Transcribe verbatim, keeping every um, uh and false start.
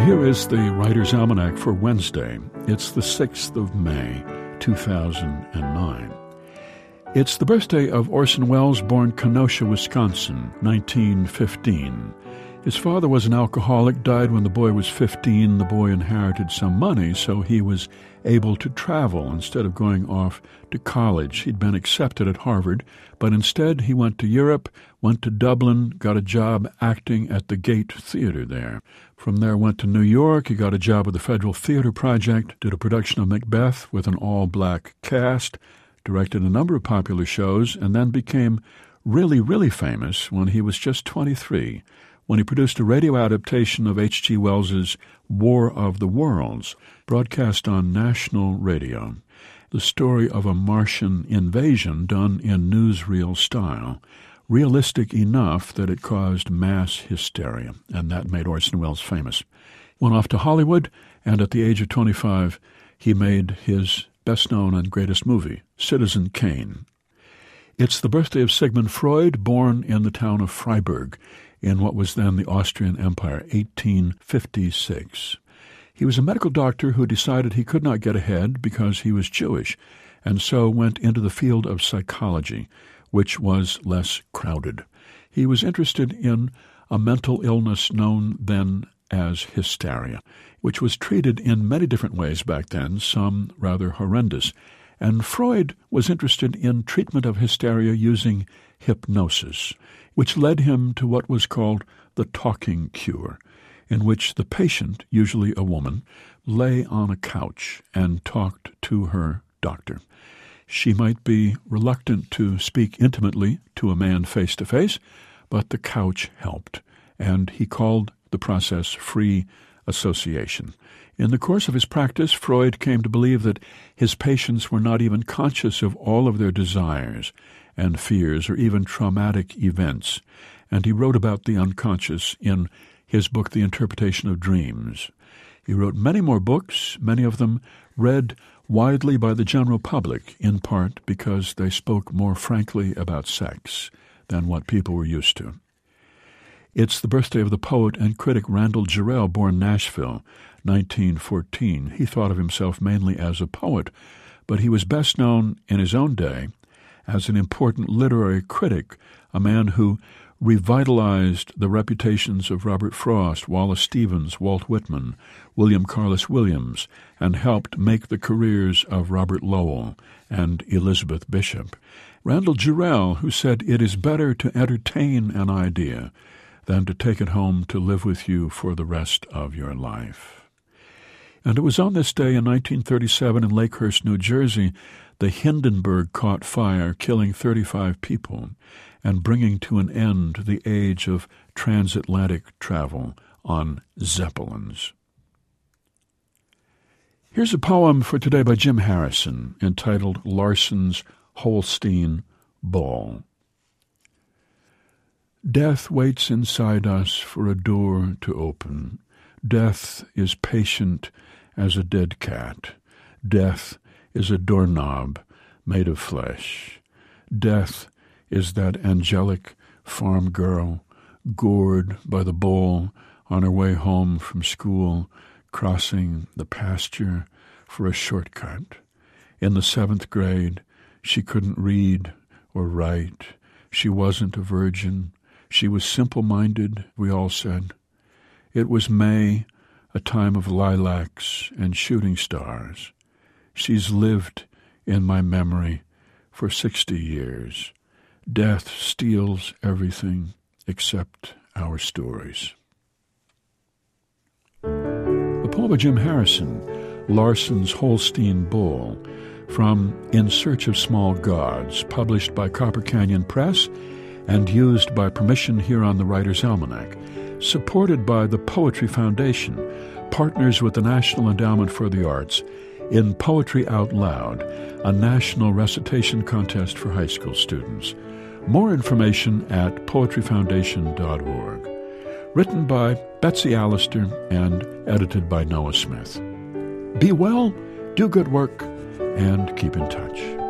here is the Writer's Almanac for Wednesday. It's the sixth of May, two thousand nine. It's the birthday of Orson Welles, born Kenosha, Wisconsin, nineteen fifteen. His father was an alcoholic, died when the boy was fifteen. The boy inherited some money, so he was able to travel instead of going off to college. He'd been accepted at Harvard, but instead he went to Europe, went to Dublin, got a job acting at the Gate Theatre there. From there went to New York. He got a job with the Federal Theatre Project, did a production of Macbeth with an all-black cast, directed a number of popular shows, and then became really, really famous when he was just twenty-three, when he produced a radio adaptation of H G Wells's War of the Worlds, broadcast on national radio. The story of a Martian invasion done in newsreel style, realistic enough that it caused mass hysteria, and that made Orson Welles famous. Went off to Hollywood, and at the age of twenty-five, he made his best-known and greatest movie, Citizen Kane. It's the birthday of Sigmund Freud, born in the town of Freiburg, in what was then the Austrian Empire, eighteen fifty-six. He was a medical doctor who decided he could not get ahead because he was Jewish, and so went into the field of psychology, which was less crowded. He was interested in a mental illness known then as hysteria, which was treated in many different ways back then, some rather horrendous. And Freud was interested in treatment of hysteria using hypnosis, which led him to what was called the talking cure, in which the patient, usually a woman, lay on a couch and talked to her doctor. She might be reluctant to speak intimately to a man face-to-face, but the couch helped, and he called the process free association. In the course of his practice, Freud came to believe that his patients were not even conscious of all of their desires and fears or even traumatic events, and he wrote about the unconscious in his book, The Interpretation of Dreams. He wrote many more books, many of them read widely by the general public, in part because they spoke more frankly about sex than what people were used to. It's the birthday of the poet and critic Randall Jarrell, born Nashville, nineteen fourteen. He thought of himself mainly as a poet, but he was best known in his own day as an important literary critic, a man who revitalized the reputations of Robert Frost, Wallace Stevens, Walt Whitman, William Carlos Williams, and helped make the careers of Robert Lowell and Elizabeth Bishop. Randall Jarrell, who said, "It is better to entertain an idea than to take it home to live with you for the rest of your life." And it was on this day in nineteen thirty-seven in Lakehurst, New Jersey, the Hindenburg caught fire, killing thirty-five people and bringing to an end the age of transatlantic travel on Zeppelins. Here's a poem for today by Jim Harrison, entitled Larson's Holstein Bull. Death waits inside us for a door to open. Death is patient as a dead cat. Death is a doorknob made of flesh. Death is that angelic farm girl, gored by the bull on her way home from school, crossing the pasture for a shortcut. In the seventh grade, she couldn't read or write. She wasn't a virgin. She was simple-minded, we all said. It was May, a time of lilacs and shooting stars. She's lived in my memory for sixty years. Death steals everything except our stories. The poem by Jim Harrison, Larson's Holstein Bull, from In Search of Small Gods, published by Copper Canyon Press and used by permission here on the Writer's Almanac, supported by the Poetry Foundation, partners with the National Endowment for the Arts, in Poetry Out Loud, a national recitation contest for high school students. More information at poetry foundation dot org. Written by Betsy Allister and edited by Noah Smith. Be well, do good work, and keep in touch.